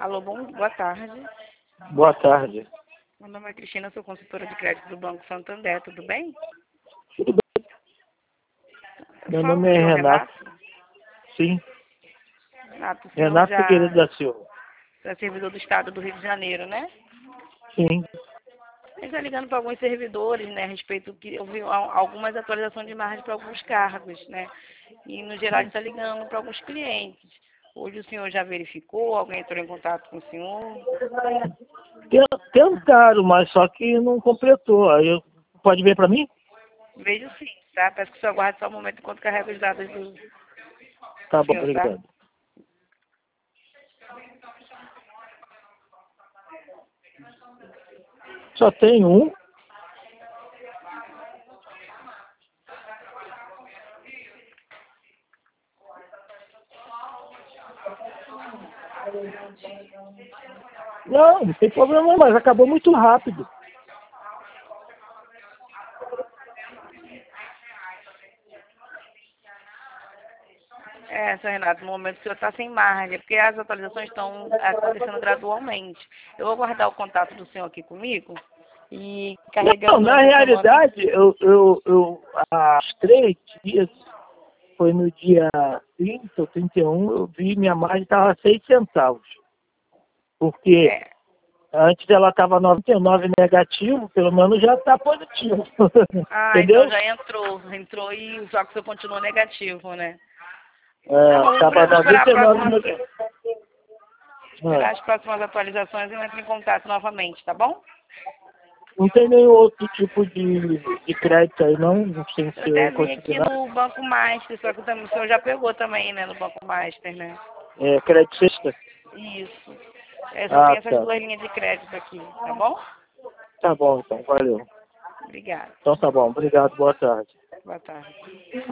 Alô, boa tarde. Boa tarde. Meu nome é Cristina, sou consultora de crédito do Banco Santander, tudo bem? Tudo bem? Meu Fala com nome o é senhor Renato. Renato. Sim, Renato, o senhor Renato Figueiredo já da Silva. é servidor do Estado do Rio de Janeiro, né? Sim. A gente está ligando para alguns servidores, né, a respeito que eu vi algumas atualizações de margem para alguns cargos, né? E, no geral, a gente está ligando para alguns clientes. Hoje o senhor já verificou? Alguém entrou em contato com o senhor? Tentaram, mas só que não completou. Pode ver para mim? Vejo sim, tá? Peço que o senhor aguarde só um momento enquanto carrega os dados do Tá bom, senhor, tá? obrigado. Só tem um. Não tem problema, mas acabou muito rápido. Seu Renato, no momento que o senhor está sem margem, porque as atualizações estão acontecendo gradualmente. Eu vou guardar o contato do senhor aqui comigo e carregando Não, na durante a semana. realidade, eu há 3 dias, foi no dia 30 ou 31, eu vi minha margem estava 6 centavos. Porque É, antes ela estava 99 negativo, pelo menos já está positivo. então Entendeu? já entrou e só que o senhor continua negativo, né? Tá bom, Estava vou esperar 99 negativo. esperar as próximas atualizações e eu entro em contato novamente, tá bom? Não tem nenhum outro tipo de crédito aí, não sem Eu até ser vim aqui consignado. no Banco Master, só que o senhor já pegou também, né, no Banco Master, né? Crédito sexta? Isso. Só tem Ah, essas tá. duas linhas de crédito aqui, tá bom? Tá bom, então, valeu. Obrigada. Então tá bom, obrigado, boa tarde. Boa tarde.